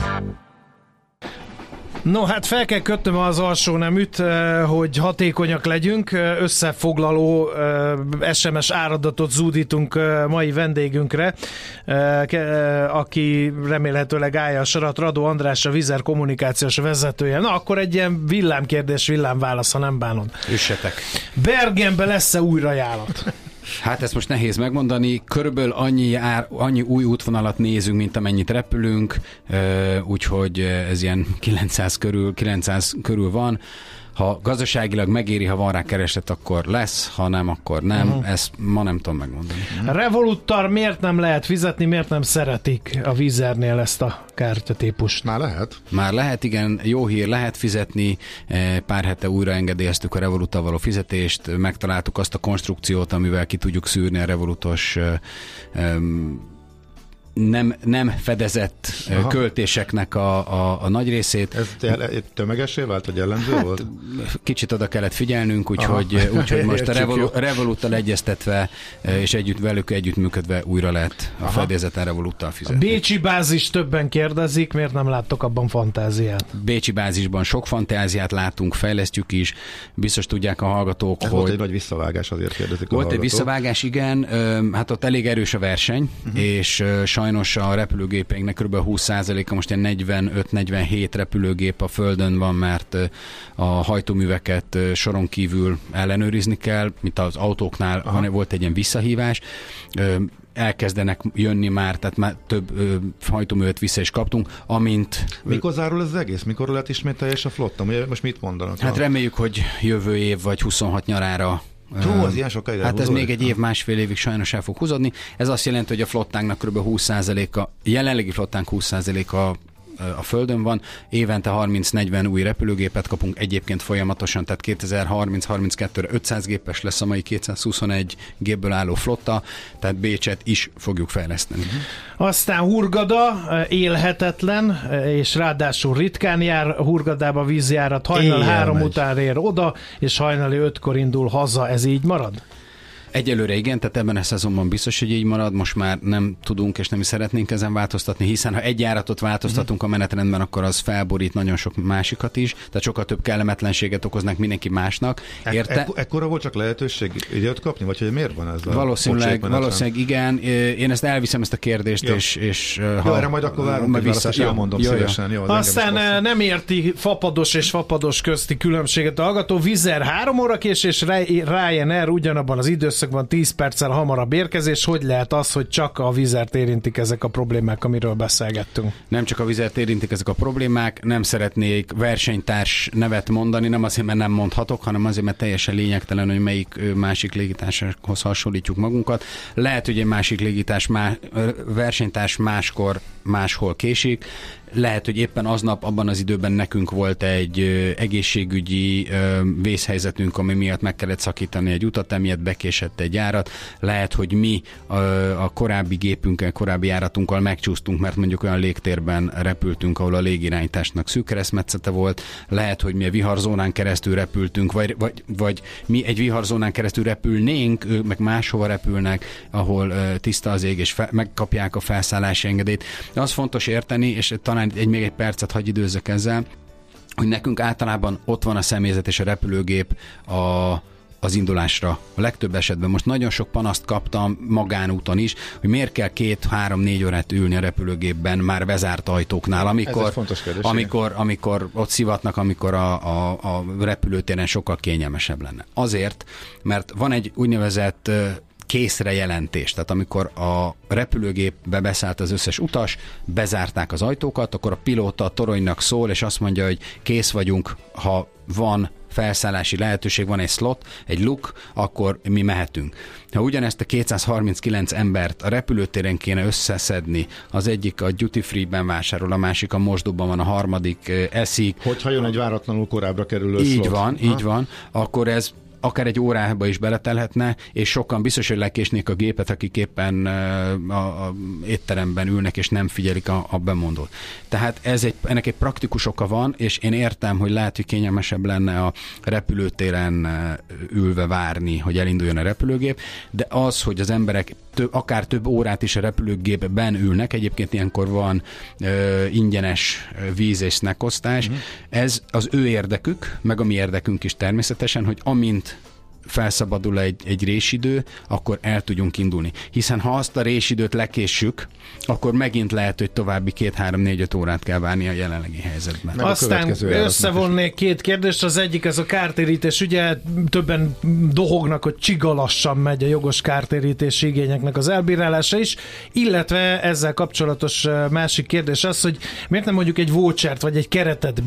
No, hát fel kell kötnöm az alsó neműt, hogy hatékonyak legyünk. Összefoglaló es em es áradatot zúdítunk mai vendégünkre, aki remélhetőleg állja a sarat, Radó András, a Vizer kommunikációs vezetője. Na, akkor egy ilyen villámkérdés, villámválasz, ha nem bánod. Üssetek. Bergenbe lesz-e újrajárat? Hát ezt most nehéz megmondani, körülbelül annyi, ár, annyi új útvonalat nézünk, mint amennyit repülünk, úgyhogy ez ilyen kilencszáz körül, kilencszáz körül van. Ha gazdaságilag megéri, ha van rá kereslet, akkor lesz, ha nem, akkor nem. Uh-huh. Ezt ma nem tudom megmondani. Uh-huh. Revoluttal miért nem lehet fizetni, miért nem szeretik a Vizernél ezt a kártyatípust? Már lehet? Már lehet, igen. Jó hír, lehet fizetni. Pár hete újra engedélyeztük a Revoluttal való fizetést, megtaláltuk azt a konstrukciót, amivel ki tudjuk szűrni a Revolutos um, nem, nem fedezett Aha. költéseknek a, a, a nagy részét. Ez tömegesé vált, vagy jellemző hát, volt? Kicsit oda kellett figyelnünk, úgyhogy, úgyhogy most a Revolu- Revoluttal egyeztetve és együtt velük együttműködve újra lehet a fedélzeten Revoluttal fizetni. A bécsi bázis többen kérdezik, miért nem láttok abban fantáziát? Bécsi bázisban sok fantáziát látunk, fejlesztjük is, biztos tudják a hallgatók, ez hogy... Volt egy nagy visszavágás, azért kérdezik a Volt hallgatók. egy visszavágás, igen, hát ott elég erős a verseny, uh-huh. és sajnos a repülőgépeinknek kb. húsz százaléka, most ilyen negyvenöt-negyvenhét repülőgép a földön van, mert a hajtóműveket soron kívül ellenőrizni kell, mint az autóknál Aha. volt egy ilyen visszahívás, elkezdenek jönni már, tehát már több ö, hajtóművet vissza is kaptunk, amint... Mikor zárul ez az egész? Mikor lehet ismét teljes a flotta? Most mit mondanak? Hát reméljük, hogy jövő év vagy huszonhat nyarára. Hú, az ilyen sokáig Hát ez még egy év, másfél évig sajnos el fog húzódni. Ez azt jelenti, hogy a flottánknak kb. húsz százaléka, jelenlegi flottánk húsz százaléka a Földön van, évente harminc-negyven új repülőgépet kapunk egyébként folyamatosan, tehát kétezer-harminc-harminckettőre ötszáz gépes lesz a mai kétszázhuszonegy gépből álló flotta, tehát Bécset is fogjuk fejleszteni. Aztán Hurgada élhetetlen, és ráadásul ritkán jár Hurgadába vízjárat, hajnal három megy. Után ér oda, és hajnali ötkor indul haza, ez így marad? Egyelőre igen, tehát ebben a szezonban biztos, hogy így marad, most már nem tudunk és nem is szeretnénk ezen változtatni, hiszen ha egy járatot változtatunk a menetrendben, akkor az felborít nagyon sok másikat is, tehát sokkal több kellemetlenséget okoznak mindenki másnak. Érte? Ek- ekkora volt csak lehetőség időt kapni, vagy hogy miért van ez a Valószínűleg, valószínűleg igen. Én ezt elviszem ezt a kérdést, jó. és, és jó, ha... erre majd akkor várunk egy választ, és elmondom jó, szívesen. Jó, aztán nem érti fapados és fapados közti különbséget a hallgató. Wizz Air három óra késés, Ryanair ugyanabban az időszakban tíz perccel hamarabb érkezés. Hogy lehet az, hogy csak a Wizz Air-t érintik ezek a problémák, amiről beszélgettünk? Nem csak a Wizz Air-t érintik ezek a problémák, nem szeretnék versenytárs nevet mondani, nem azért, mert nem mondhatok, hanem azért, mert teljesen lényegtelen, hogy melyik másik légitársasághoz hasonlítjuk magunkat. Lehet, hogy egy másik légitársa, má, versenytárs máskor máshol késik, lehet, hogy éppen aznap, abban az időben nekünk volt egy ö, egészségügyi ö, vészhelyzetünk, ami miatt meg kellett szakítani egy utat, emiatt bekésett egy járat. Lehet, hogy mi ö, a korábbi gépünkkel, korábbi járatunkkal megcsúsztunk, mert mondjuk olyan légtérben repültünk, ahol a légirányításnak szűk keresztmetszete volt. Lehet, hogy mi a viharzónán keresztül repültünk, vagy, vagy, vagy mi egy viharzónán keresztül repülnénk, ők meg máshova repülnek, ahol ö, tiszta az ég, és fe, megkapják a felszállási engedélyt. De az fontos érteni, és talán egy, még egy percet hagy időzzek ezzel, hogy nekünk általában ott van a személyzet és a repülőgép a, az indulásra. A legtöbb esetben most nagyon sok panaszt kaptam magánúton is, hogy miért kell két, három, négy órát ülni a repülőgépben már bezárt ajtóknál, amikor, amikor, amikor ott szivatnak, amikor a, a, a repülőtéren sokkal kényelmesebb lenne. Azért, mert van egy úgynevezett készre jelentés. Tehát amikor a repülőgépbe beszállt az összes utas, bezárták az ajtókat, akkor a pilóta a toronynak szól, és azt mondja, hogy kész vagyunk, ha van felszállási lehetőség, van egy slot, egy luk, akkor mi mehetünk. Ha ugyanezt a kétszázharminckilenc embert a repülőtéren kéne összeszedni, az egyik a duty free-ben vásárol, a másik a mosdóban van, a harmadik eszik. Hogyha jön egy váratlanul korábbra kerülő így slot. van, ha? így van, akkor ez akár egy órába is beletelhetne, és sokan biztos, hogy lekésnék a gépet, akik éppen a, a étteremben ülnek, és nem figyelik a, a bemondót. Tehát ez egy, ennek egy praktikus oka van, és én értem, hogy lehet, hogy kényelmesebb lenne a repülőtéren ülve várni, hogy elinduljon a repülőgép, de az, hogy az emberek több, akár több órát is a repülőgépben ülnek, egyébként ilyenkor van ö, ingyenes víz és snackosztás, uh-huh. ez az ő érdekük, meg a mi érdekünk is természetesen, hogy amint felszabadul egy, egy résidő, akkor el tudjunk indulni. Hiszen ha azt a résidőt lekéssük, akkor megint lehet, hogy további két, három, négy, öt órát kell várni a jelenlegi helyzetben. Meg aztán összevonnék két kérdést, az egyik ez a kártérítés. Ugye többen dohognak, hogy csigalassan megy a jogos kártérítési igényeknek az elbírálása is, illetve ezzel kapcsolatos másik kérdés az, hogy miért nem mondjuk egy vouchert vagy egy keretet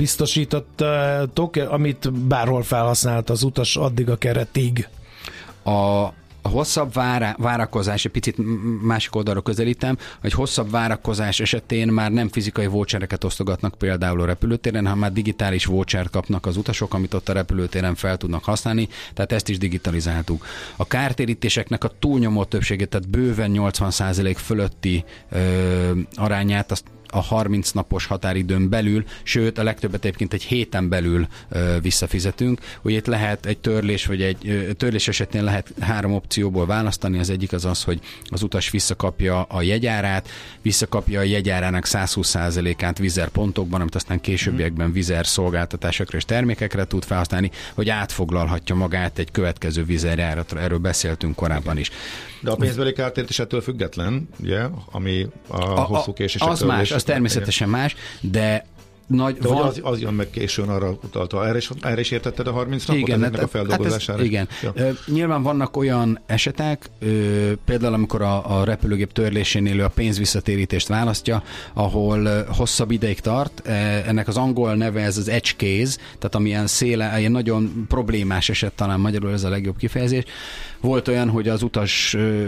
biztosítottok, amit bárhol felhasznált az utas addig a keretig? A A hosszabb vára, várakozás, egy picit másik oldalra közelítem, hogy hosszabb várakozás esetén már nem fizikai vouchereket osztogatnak például a repülőtéren, hanem már digitális vouchert kapnak az utasok, amit ott a repülőtéren fel tudnak használni, tehát ezt is digitalizáltuk. A kártérítéseknek a túlnyomó többségét, tehát bőven nyolcvan százalék fölötti ö, arányát, azt a harminc napos határidőn belül, sőt a legtöbbet egyébként egy héten belül ö, visszafizetünk. Ugye itt lehet egy törlés, vagy egy ö, törlés esetén lehet három opcióból választani. Az egyik az az, hogy az utas visszakapja a jegyárát, visszakapja a jegyárának száz húsz százalékát Wizz Air pontokban, amit aztán későbbiekben Wizz Air szolgáltatásokra és termékekre tud felhasználni, hogy átfoglalhatja magát egy következő Wizz Air járatra. Erről beszéltünk korábban is. De a pénzbeli kártérítés ettől független, ugye, ami a, a hosszú késések az más, az természetesen más, de nagy, de van... az, az jön meg későn, arra utalta. Erre is, erre is értetted a harminc napot? Igen, ezeknek hát, a feldolgozására? Hát ez, igen. Ja. Ö, nyilván vannak olyan esetek, ö, például amikor a, a repülőgép törlésénél a pénzvisszatérítést választja, ahol ö, hosszabb ideig tart. Ennek az angol neve ez az edge case, tehát amilyen széle, ilyen nagyon problémás eset, talán magyarul ez a legjobb kifejezés. Volt olyan, hogy az utas ö,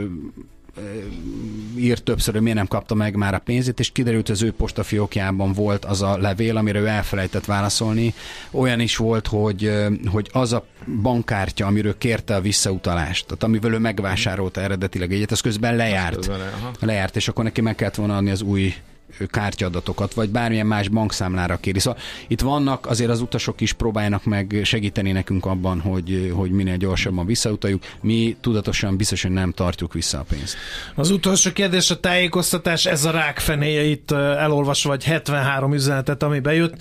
írt többször, hogy miért nem kapta meg már a pénzét, és kiderült, az ő postafiókjában volt az a levél, amire ő elfelejtett válaszolni. Olyan is volt, hogy, hogy az a bankkártya, amiről kérte a visszautalást, tehát amivel ő megvásárolta eredetileg egyet, az közben lejárt. Közben le, lejárt, és akkor neki meg kellett volna adni az új kártyaadatokat, vagy bármilyen más bankszámlára kéri. Szóval itt vannak, azért az utasok is próbálnak meg segíteni nekünk abban, hogy, hogy minél gyorsabban visszautaljuk. Mi tudatosan biztos, hogy nem tartjuk vissza a pénzt. Az utolsó kérdés, a tájékoztatás, ez a rákfenéje itt elolvasva, vagy hetvenhárom üzenetet, ami bejött.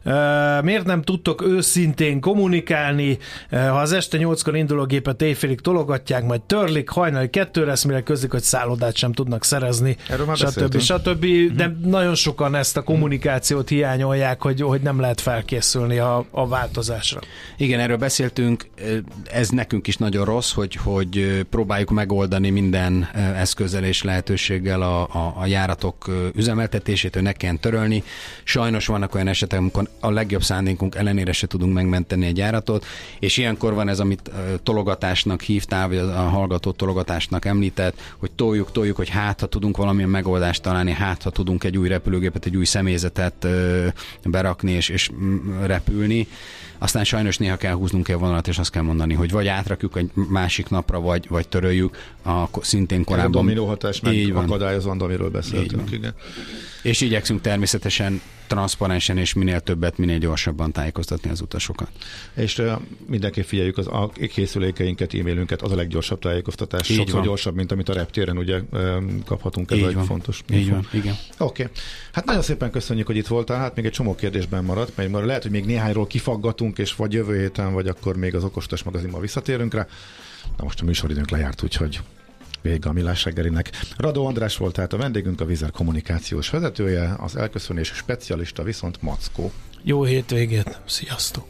Miért nem tudtok őszintén kommunikálni, ha az este nyolckor induló gépet éjfélig tologatják, majd törlik, hajnali kettőre lesz, mire közlik, hogy szállodát sem tudnak szerezni, stb. stb. De nagyon sokan ezt a kommunikációt hiányolják, hogy, hogy nem lehet felkészülni a, a változásra. Igen, erről beszéltünk, ez nekünk is nagyon rossz, hogy, hogy próbáljuk megoldani minden eszközzel és lehetőséggel a, a, a járatok üzemeltetését, hogy ne kelljen törölni. Sajnos vannak olyan esetek, amikor a legjobb szándékunk ellenére se tudunk megmenteni egy járatot, és ilyenkor van ez, amit tologatásnak hívtál, vagy a hallgató tologatásnak említett, hogy toljuk, toljuk, hogy hát, ha tudunk valamilyen megoldást találni, hát, ha tudunk egy új repülőgépet, egy új személyzetet ö, berakni és, és repülni. Aztán sajnos néha kell húznunk egy vonalat, és azt kell mondani, hogy vagy átrakjuk egy másik napra, vagy, vagy töröljük. A, szintén korábban. Ez a dominóhatás megakadályozandó, amiről beszéltünk. Igen. És igyekszünk természetesen transzparensen és minél többet, minél gyorsabban tájékoztatni az utasokat. És uh, mindenképp figyeljük az a készülékeinket, e-mailünket, az a leggyorsabb tájékoztatás. Így sokszor van. Gyorsabb, mint amit a reptéren ugye kaphatunk, ez egy fontos. Így van, igen. Oké. Okay. Hát nagyon szépen köszönjük, hogy itt voltál. Hát még egy csomó kérdésben maradt, mert lehet, hogy még néhányról kifaggatunk, és vagy jövő héten, vagy akkor még az Okostás magazinban visszatérünk rá. Na most a műsoridőnk lejárt, úgyhogy vége a Millás reggelinek. Radó András volt tehát a vendégünk, a Wizz Air kommunikációs vezetője, az elköszönés specialista viszont Mackó. Jó hétvégét, sziasztok!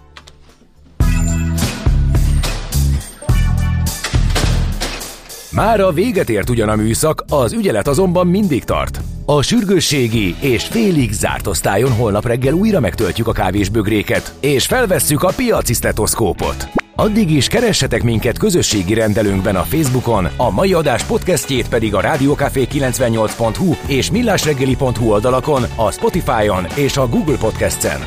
Mára véget ért ugyan a műszak, az ügyelet azonban mindig tart. A sürgősségi és félig zárt osztályon holnap reggel újra megtöltjük a kávésbögréket, és felvesszük a piaci sztetoszkópot. Addig is keressetek minket közösségi rendelőnkben a Facebookon, a mai adás podcastjét pedig a rádiókafé kilencvennyolc pont hu és millásreggeli pont hu oldalakon, a Spotify-on és a Google Podcast-en.